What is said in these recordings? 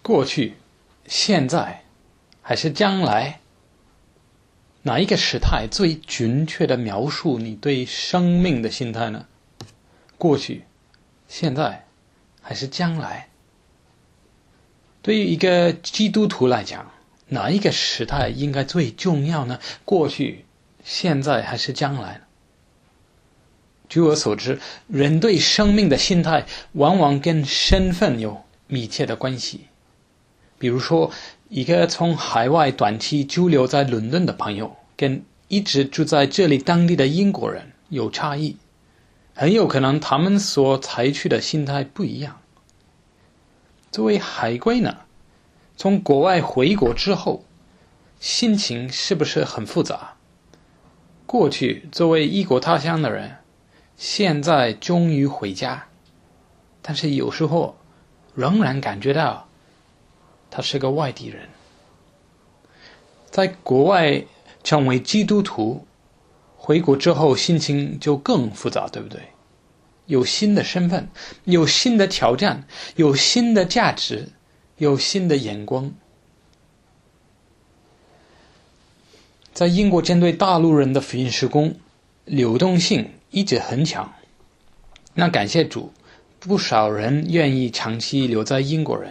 过去、现在还是将来？哪一个时态最准确地描述你对生命的心态呢？过去、现在还是将来？对于一个基督徒来讲，哪一个时态应该最重要呢？过去、现在还是将来呢？据我所知，人对生命的心态往往跟身份有密切的关系。比如说，一个从海外短期居留在伦敦的朋友，跟一直住在这里当地的英国人有差异，很有可能他们所采取的心态不一样。作为海归呢，从国外回国之后，心情是不是很复杂？过去作为异国他乡的人，现在终于回家，但是有时候仍然感觉到他是个外地人。在国外成为基督徒，回国之后心情就更复杂，对不对？有新的身份，有新的挑战，有新的价值，有新的眼光。在英国针对大陆人的福音事工，流动性一直很强。那感谢主，不少人愿意长期留在英国。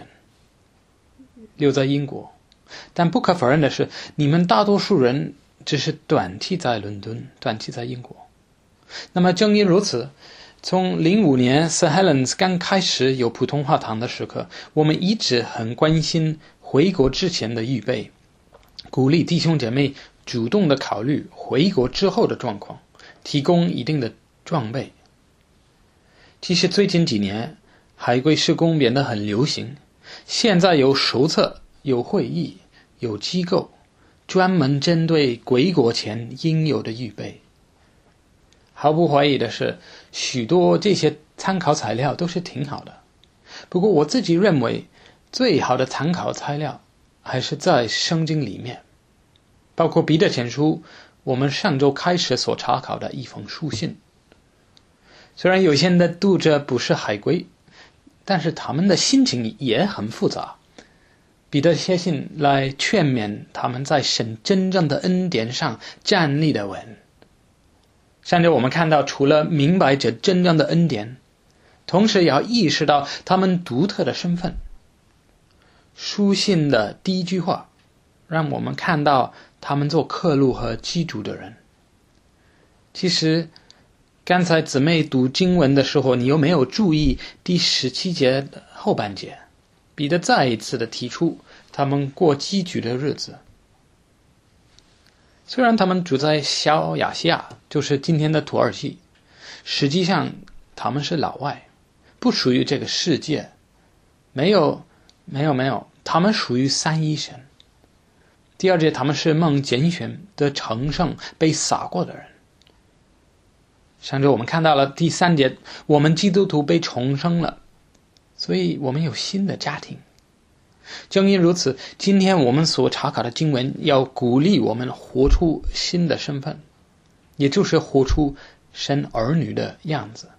但不可否认的是，你们大多数人只是短期在伦敦，短期在英国。那么正因如此，从05年 St. Helens 刚开始有普通话堂的时刻，我们一直很关心回国之前的预备，鼓励弟兄姐妹主动的考虑回国之后的状况，提供一定的装备。其实最近几年，海归事工变得很流行，现在有手册，有会议，有机构，专门针对回国前应有的预备。毫不怀疑的是，许多这些参考材料都是挺好的。不过我自己认为，最好的参考材料还是在圣经里面，包括彼得前书，我们上周开始所查考的一封书信。虽然有些的读者不是海归，但是他们的心情也很复杂。彼得写信来劝勉他们在神真正的恩典上站立的稳。上周我们看到，除了明白这真正的恩典，同时也要意识到他们独特的身份。书信的第一句话让我们看到他们做客路和居住的人。其实刚才姊妹读经文的时候，你有没有注意第17节的后半节？彼得再一次的提出他们过寄居的日子。虽然他们住在小亚细亚，就是今天的土耳其，实际上他们是老外，不属于这个世界。没有，他们属于三一神。第二节，他们是蒙拣选的成圣被撒过的人。上周我们看到了第3节，我们基督徒被重生了，所以我们有新的家庭。正因如此，今天我们所查考的经文要鼓励我们活出新的身份，也就是活出神儿女的样子，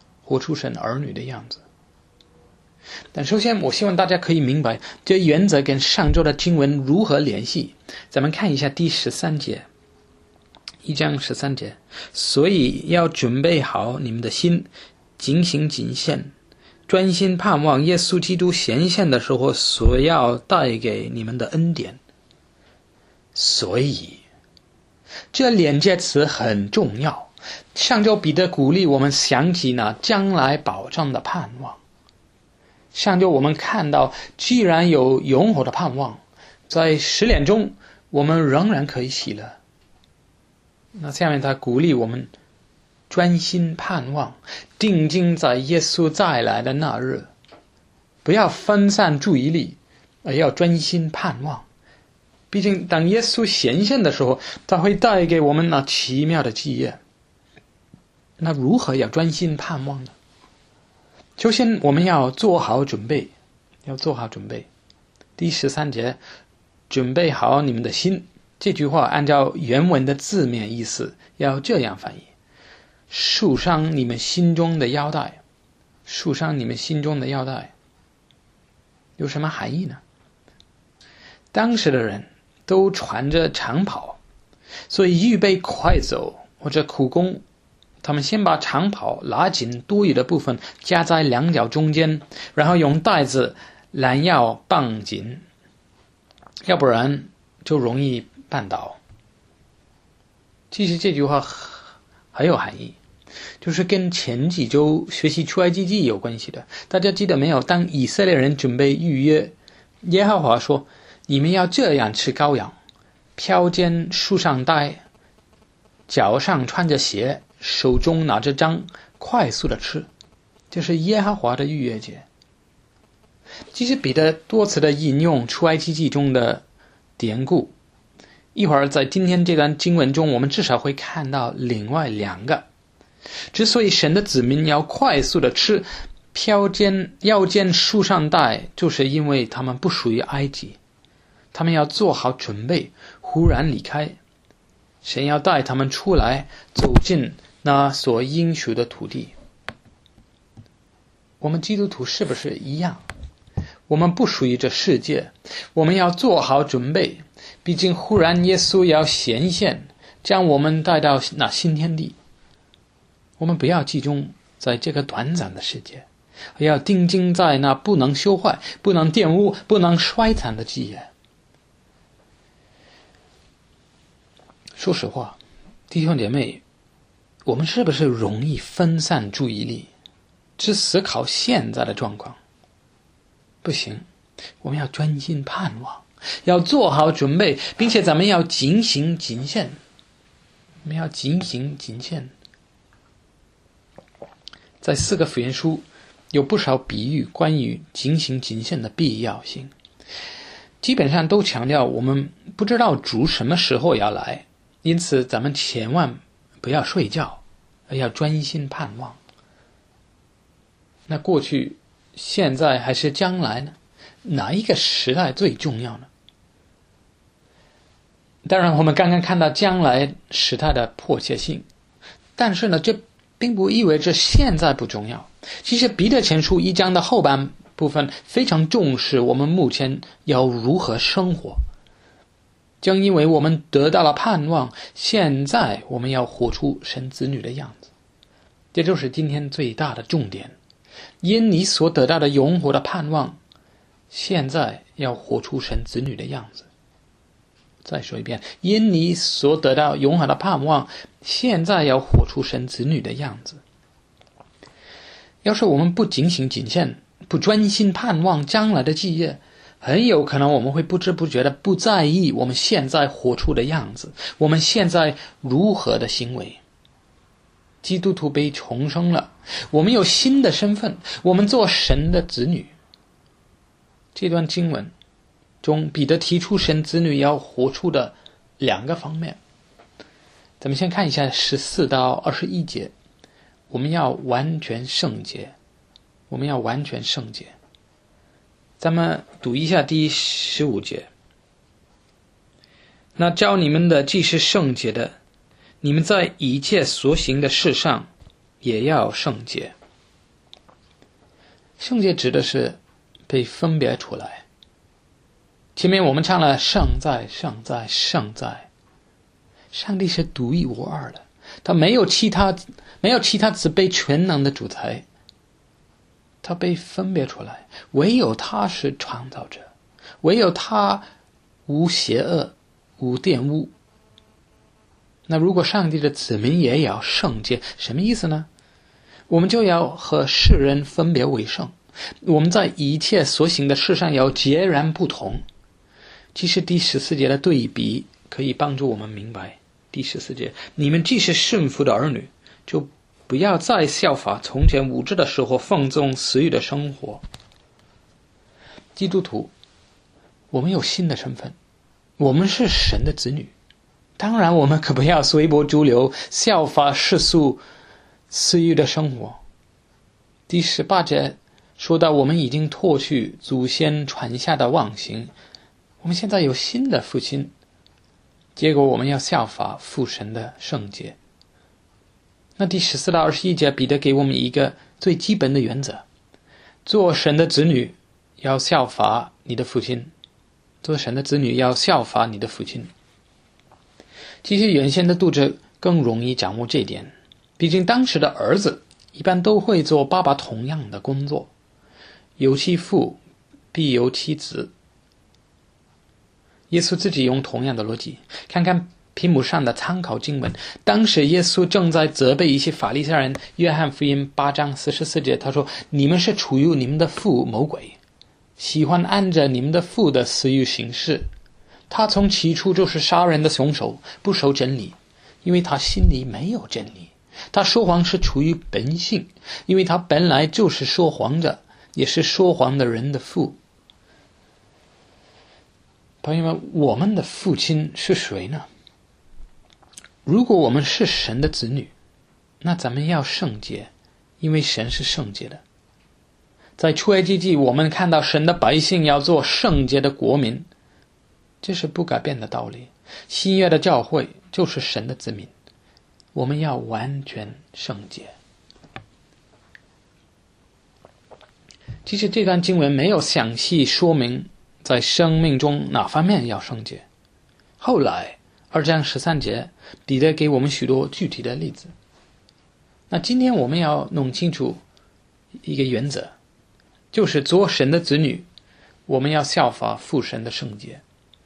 但首先我希望大家可以明白这原则跟上周的经文如何联系。咱们看一下第13节，1章13节，所以要准备好你们的心，警醒谨慎，专心盼望耶稣基督显现的时候所要带给你们的恩典。所以这连接词很重要。上周彼得鼓励我们想起那将来保障的盼望。上周我们看到，既然有永恒的盼望，在试炼中我们仍然可以喜乐。那下面他鼓励我们专心盼望，定睛在耶稣再来的那日，不要分散注意力，而要专心盼望。毕竟当耶稣显现的时候，他会带给我们那奇妙的基业。那如何要专心盼望呢？首先我们要做好准备。第13节，准备好你们的心，这句话按照原文的字面意思要这样翻译：束上你们心中的腰带。束上你们心中的腰带有什么含义呢？ 当时的人都穿着长袍，所以预备快走或者苦工，他们先把长袍拉紧多余的部分夹在两脚中间，然后用带子拦腰绑紧，要不然就容易绊倒。其实这句话很有含义，就是跟前几周学习出埃及记有关系的。大家记得没有？当以色列人准备逾越，耶和华说，你们要这样吃羔羊，飘肩束上带，脚上穿着鞋，手中拿着杖，快速的吃。这是耶和华的逾越节。其实彼得多次的引用出埃及记中的典故，一会儿在今天这段经文中，我们至少会看到另外两个。之所以神的子民要快速的吃，腰间束上带，就是因为他们不属于埃及，他们要做好准备，忽然离开。神要带他们出来，走进那所应许的土地。我们基督徒是不是一样？我们不属于这世界，我们要做好准备，毕竟忽然耶稣要显现，将我们带到那新天地。我们不要集中在这个短暂的世界，要定睛在那不能修坏、不能玷污、不能衰残的基业。说实话，弟兄姐妹，我们是不是容易分散注意力，只思考现在的状况？不行，我们要专心盼望，要做好准备，并且咱们要警醒谨慎。我们要警醒谨慎。在4个福音书有不少比喻关于警醒谨慎的必要性，基本上都强调我们不知道主什么时候要来，因此咱们千万不要睡觉，而要专心盼望。那过去、现在还是将来呢？哪一个时代最重要呢？当然我们刚刚看到将来时代的迫切性，但是呢，这并不意味着现在不重要。其实彼得前书1章的后半部分非常重视我们目前要如何生活。正因为我们得到了盼望，现在我们要活出神子女的样子。这就是今天最大的重点。因你所得到的永活的盼望，现在要活出神子女的样子。再说一遍，因你所得到永恒的盼望，现在要活出神子女的样子。要是我们不警醒谨慎，不专心盼望将来的基业，很有可能我们会不知不觉的不在意我们现在活出的样子，我们现在如何的行为。基督徒被重生了，我们有新的身份，我们做神的子女。这段经文中，彼得提出神子女要活出的2个方面。咱们先看一下14到21节，我们要完全圣洁，我们要完全圣洁。咱们读一下第15节。那召你们的既是圣洁的，你们在一切所行的事上也要圣洁。圣洁指的是被分别出来。前面我们唱了圣在圣在圣在，上帝是独一无二的，他没有其他慈悲全能的主宰，他被分别出来，唯有他是创造者，唯有他无邪恶无玷污。那如果上帝的子民也要圣洁，什么意思呢？我们就要和世人分别为圣，我们在一切所行的事上要截然不同。其实第14节的对比可以帮助我们明白。第14节，你们既是顺服的儿女，就不要再效法从前无知的时候放纵私欲的生活。基督徒，我们有新的身份，我们是神的子女。当然我们可不要随波逐流，效法世俗私欲的生活。第18节说到我们已经脱去祖先传下的妄行，我们现在有新的父亲，结果我们要效法父神的圣洁。那第14到21节，彼得给我们一个最基本的原则：做神的子女要效法你的父亲。 做神的子女要效法你的父亲。其实原先的读者更容易掌握这点，毕竟当时的儿子一般都会做爸爸同样的工作，有其父必有其子。耶稣自己用同样的逻辑，看看屏幕上的参考经文。当时耶稣正在责备一些法利赛人，约翰福音8章44节，他说：你们是出于你们的父魔鬼，喜欢按着你们的父的私欲行事。他从起初就是杀人的凶手，不守真理，因为他心里没有真理。他说谎是出于本性，因为他本来就是说谎者，也是说谎的人的父。朋友们，我们的父亲是谁呢？如果我们是神的子女，那咱们要圣洁，因为神是圣洁的。在出埃及记，我们看到神的百姓要做圣洁的国民，这是不改变的道理。新约的教会就是神的子民，我们要完全圣洁。其实这段经文没有详细说明在生命中哪方面要圣洁。后来2章13节，彼得给我们许多具体的例子。那今天我们要弄清楚一个原则，就是做神的子女，我们要效法父神的圣洁。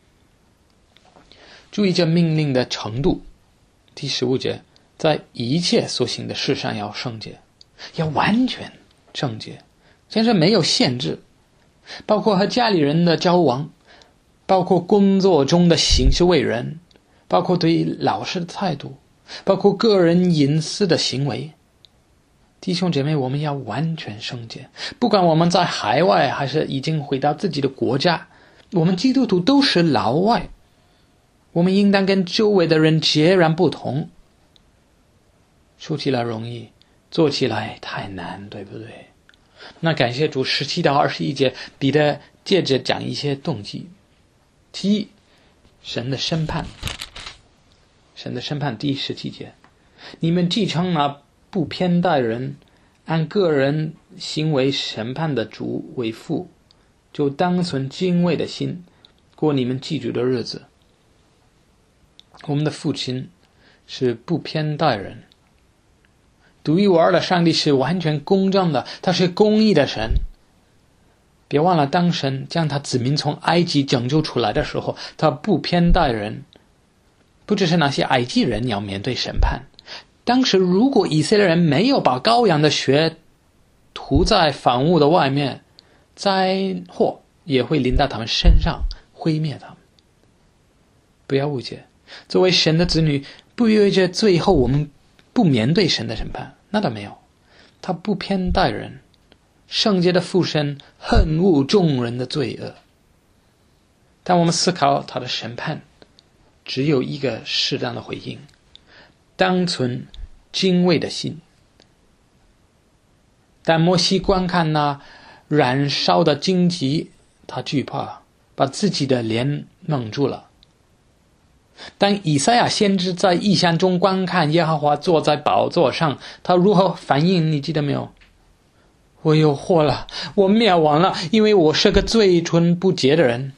注意这命令的程度。第15节，在一切所行的事上要圣洁，要完全圣洁，先是没有限制，包括和家里人的交往，包括工作中的行事为人，包括对老师的态度，包括个人隐私的行为。弟兄姐妹，我们要完全圣洁，不管我们在海外还是已经回到自己的国家，我们基督徒都是老外，我们应当跟周围的人截然不同。说起来容易，做起来太难，对不对？那感谢主，17到21节，彼得接着讲一些动机。其一，神的审判。神的审判，第17节，你们既称那不偏待人，按个人行为审判的主为父，就当存敬畏的心，过你们记住的日子。我们的父亲是不偏待人，独一无二的上帝是完全公正的，他是公义的神。别忘了，当神将他子民从埃及拯救出来的时候，他不偏待人，不只是那些埃及人要面对审判。当时如果以色列人没有把羔羊的血涂在房屋的外面，灾祸也会临到他们身上，毁灭他们。不要误解，作为神的子女，不意味着最后我们不面对神的审判，那倒没有。他不偏待人，圣洁的父神恨恶众人的罪恶。当我们思考他的审判，只有一个适当的回应，当存敬畏的心。但摩西观看那燃烧的荆棘，他惧怕，把自己的脸蒙住了。当以赛亚先知在异象中观看耶和华坐在宝座上，他如何反应？你记得没有？我有祸了，我灭亡了，因为我是个嘴唇不洁的人。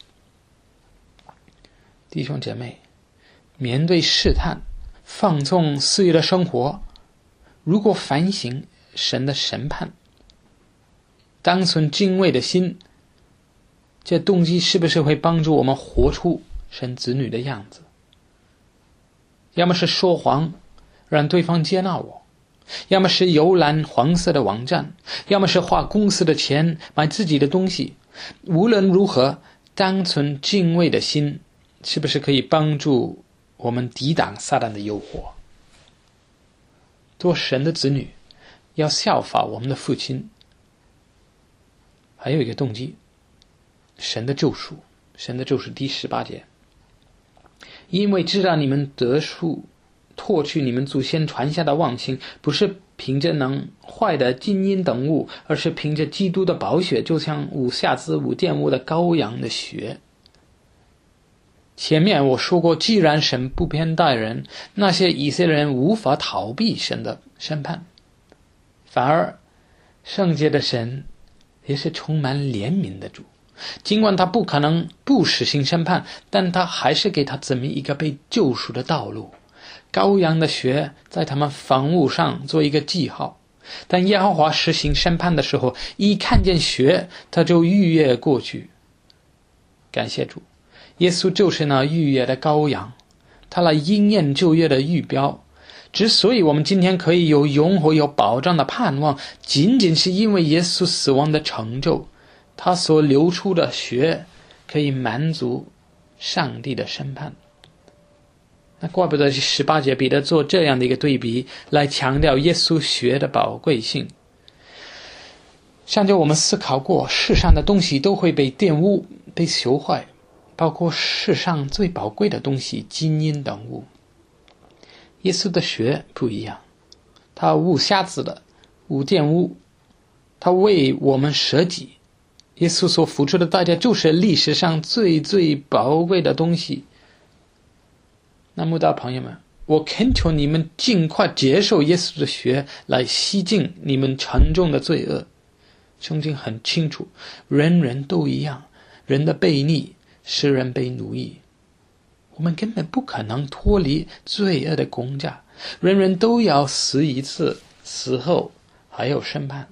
弟兄姐妹，面对试探，放纵肆意的生活，如果反省神的审判，当存敬畏的心，这动机是不是会帮助我们活出神子女的样子？要么是说谎让对方接纳我，要么是游览黄色的网站，要么是花公司的钱买自己的东西。无论如何，当存敬畏的心，是不是可以帮助我们抵挡撒旦的诱惑？做神的子女要效法我们的父亲。还有一个动机，神的救赎。神的救赎，第18节，因为知道你们得赎，脱去你们祖先传下的妄心，不是凭着能坏的金银等物，而是凭着基督的宝血，就像无瑕疵无玷污的羔羊的血。前面我说过，既然神不偏待人，那些以色列人无法逃避神的审判，反而圣洁的神也是充满怜悯的主， 尽管他不可能不实行审判，但他还是给他指明一个被救赎的道路。羔羊的血在他们房屋上做一个记号，但耶和华实行审判的时候，一看见血，他就逾越过去。感谢主，耶稣就是那逾越的羔羊，他来应验旧约的预标。之所以我们今天可以有永恒有保障的盼望，仅仅是因为耶稣死亡的成就，他所流出的血可以满足上帝的审判。那怪不得18节彼得做这样的一个对比，来强调耶稣血的宝贵性。上就我们思考过，世上的东西都会被玷污、被朽坏，包括世上最宝贵的东西，金银等物。耶稣的血不一样，他无瑕疵的，无玷污，他为我们舍己。耶稣所付出的代价就是历史上最宝贵的东西。那慕道朋友们，我恳求你们尽快接受耶稣的血，来洗净你们沉重的罪恶。圣经很清楚，人人都一样，人的悖逆使人被奴役，我们根本不可能脱离罪恶的工价，人人都要死一次，死后还有审判。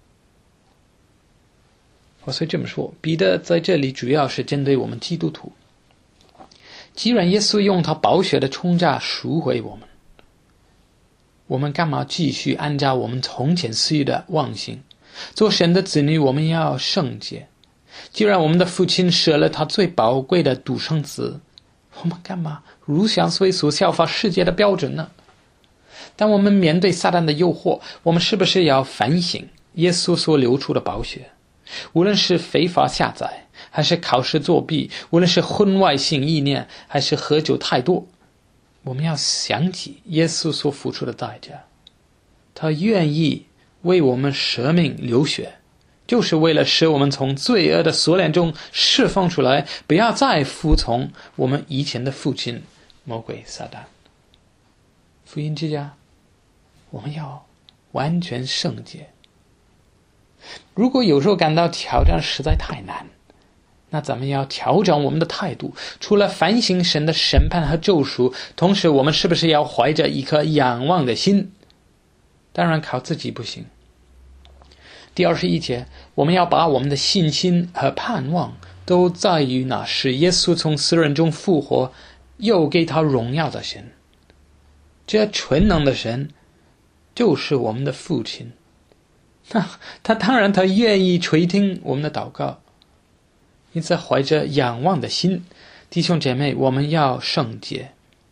所以这么说，彼得在这里主要是针对我们基督徒。既然耶稣用他宝血的重价赎回我们，我们干嘛继续按照我们从前私欲的妄心？做神的子女，我们要圣洁。既然我们的父亲舍了他最宝贵的独生子，我们干嘛如想随俗效法世界的标准呢？当我们面对撒旦的诱惑，我们是不是要反省耶稣所流出的宝血？无论是非法下载，还是考试作弊，无论是婚外性意念，还是喝酒太多，我们要想起耶稣所付出的代价。他愿意为我们舍命流血，就是为了使我们从罪恶的锁链中释放出来，不要再服从我们以前的父亲魔鬼撒旦。福音之家，我们要完全圣洁。如果有时候感到挑战实在太难，那咱们要调整我们的态度，除了反省神的审判和救赎，同时我们是不是要怀着一颗仰望的心？当然靠自己不行。第21节，我们要把我们的信心和盼望都在于那使耶稣从死人中复活，又给他荣耀的神。这全能的神就是我们的父亲，他当然他愿意垂听我们的祷告。因此怀着仰望的心，弟兄姐妹，我们要圣洁，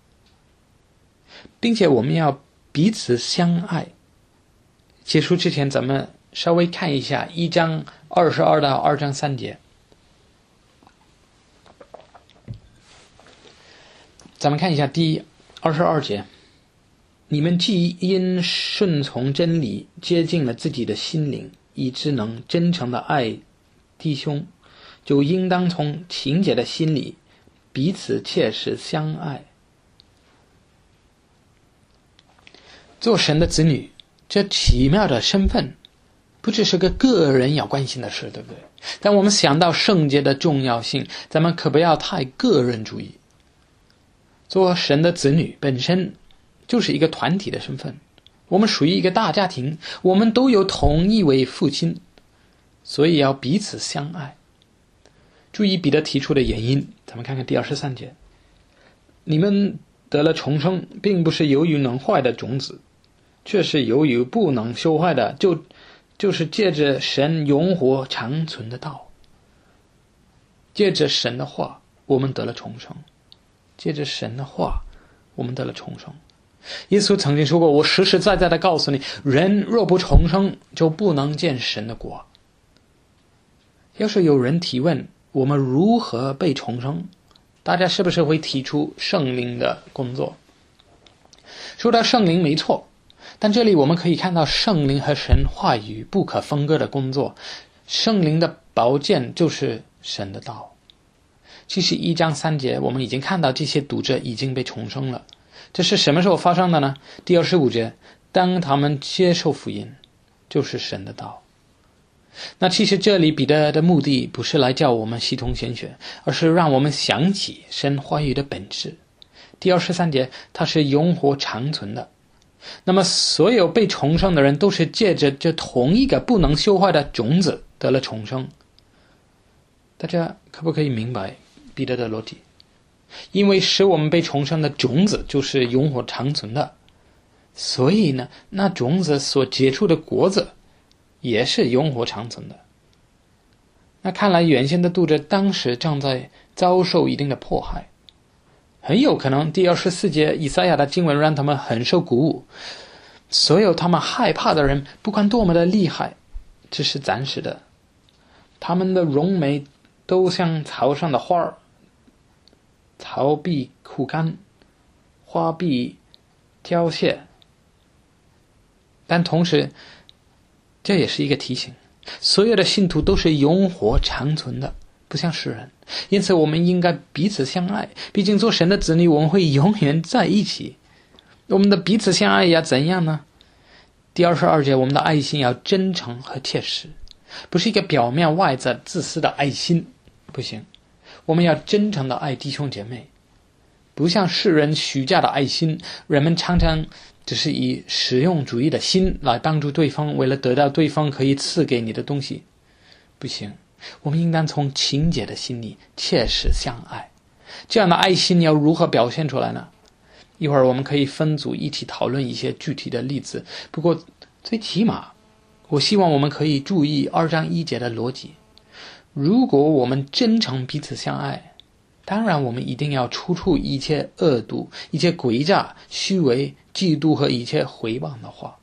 并且我们要彼此相爱。结束之前，咱们稍微看一下1章22到2章3节。咱们看一下第22节，你们既因顺从真理接近了自己的心灵，以致能真诚的爱弟兄，就应当从情洁的心里彼此切实相爱。做神的子女，这奇妙的身份不只是个人要关心的事，对不对？但我们想到圣洁的重要性，咱们可不要太个人主义。做神的子女本身就是一个团体的身份，我们属于一个大家庭，我们都有同一位父亲，所以要彼此相爱。注意彼得提出的原因，咱们看看第23节，你们得了重生，并不是由于能坏的种子，却是由于不能朽坏的，就是借着神永活长存的道。借着神的话，我们得了重生。借着神的话，我们得了重生。耶稣曾经说过，我实实在在的告诉你，人若不重生，就不能见神的国。要是有人提问我们如何被重生，大家是不是会提出圣灵的工作？说到圣灵没错，但这里我们可以看到圣灵和神话语不可分割的工作。圣灵的宝剑就是神的道。其实1章3节我们已经看到这些读者已经被重生了。这是什么时候发生的呢？第25节，当他们接受福音，就是神的道。 那其实这里彼得的目的不是来叫我们系统神学，而是让我们想起神话语的本质。第23节，它是永活长存的。那么所有被重生的人都是借着这同一个不能修坏的种子得了重生。大家可不可以明白彼得的逻辑？因为使我们被重生的种子就是永活长存的，所以呢，那种子所结出的果子也是永活长存的。那看来原先的读者当时正在遭受一定的迫害，很有可能第24节以赛亚的经文让他们很受鼓舞。所有他们害怕的人，不管多么的厉害，只是暂时的，他们的荣美都像草上的花儿，草必枯干，花必凋谢。但同时这也是一个提醒，所有的信徒都是永活长存的，不像世人。因此我们应该彼此相爱，毕竟做神的子女，我们会永远在一起。我们的彼此相爱要怎样呢？第22节，我们的爱心要真诚和切实，不是一个表面外在自私的爱心，不行。我们要真诚的爱弟兄姐妹，不像世人虚假的爱心。人们常常只是以实用主义的心来帮助对方，为了得到对方可以赐给你的东西，不行。我们应当从情洁的心里切实相爱。这样的爱心要如何表现出来呢？一会儿我们可以分组一起讨论一些具体的例子，不过最起码我希望我们可以注意2章1节的逻辑。如果我们真诚彼此相爱，当然我们一定要除除一切恶毒、一切诡诈、虚伪、嫉妒和一切毁谤的话。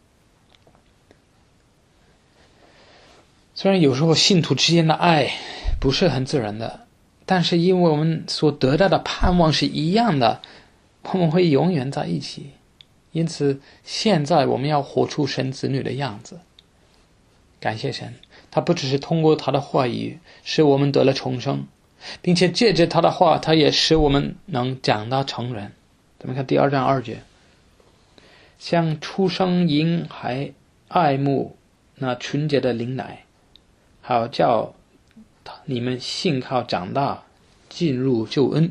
虽然有时候信徒之间的爱不是很自然的，但是因为我们所得到的盼望是一样的，我们会永远在一起。因此现在我们要活出神子女的样子。感谢神，他不只是通过他的话语使我们得了重生，并且借着他的话，他也使我们能长大成人。咱们看第2章2节，像出生婴孩爱慕那纯洁的灵奶，好叫你们信靠长大，进入救恩。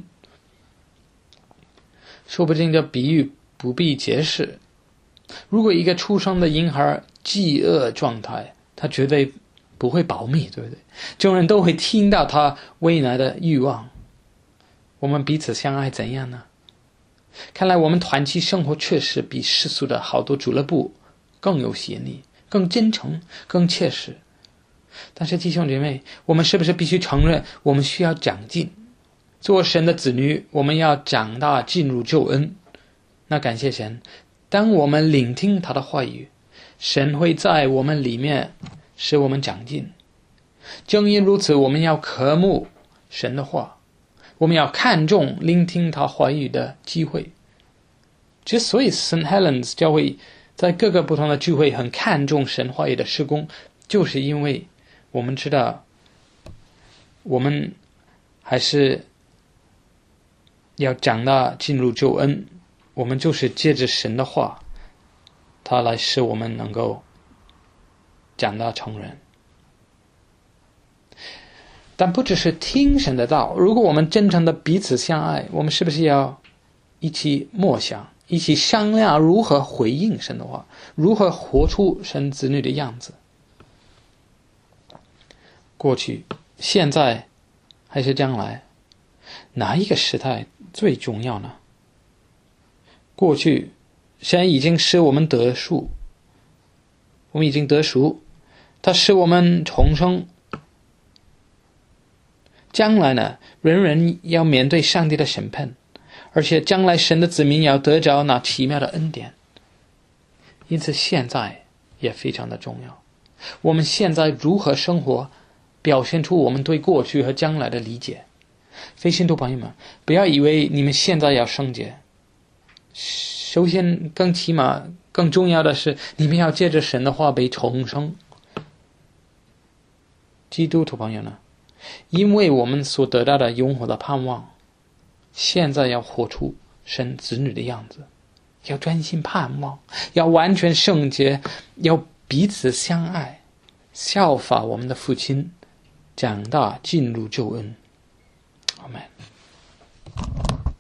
说不定这比喻不必解释。如果一个出生的婴孩饥饿状态，他绝对不会保密，对不对？众人都会听到他喂奶的欲望。我们彼此相爱怎样呢？看来我们团契生活确实比世俗的好多俱乐部更有吸引力，更真诚，更切实。但是弟兄姐妹，我们是不是必须承认我们需要长进？做神的子女，我们要长大，进入救恩。那感谢神，当我们聆听他的话语，神会在我们里面使我们长进。正因如此，我们要渴慕神的话，我们要看重聆听他话语的机会。之所以 St. Helens 教会在各个不同的聚会很看重神话语的事工，就是因为我们知道我们还是要长大，进入救恩。我们就是借着神的话，他来使我们能够长大成人。但不只是听神的道，如果我们真诚的彼此相爱，我们是不是要一起默想，一起商量如何回应神的话，如何活出神子女的样子？过去、现在还是将来，哪一个时代最重要呢？过去神已经使我们得赎，我们已经得赎，他使我们重生。将来呢，人人要面对上帝的审判，而且将来神的子民要得着那奇妙的恩典。因此现在也非常的重要。我们现在如何生活，表现出我们对过去和将来的理解。非信徒朋友们，不要以为你们现在要圣洁，首先更起码更重要的是，你们要借着神的话被重生。基督徒朋友呢，因为我们所得到的永恒的盼望，现在要活出神子女的样子，要专心盼望，要完全圣洁，要彼此相爱， 效法我们的父亲，长大进入救恩。阿们。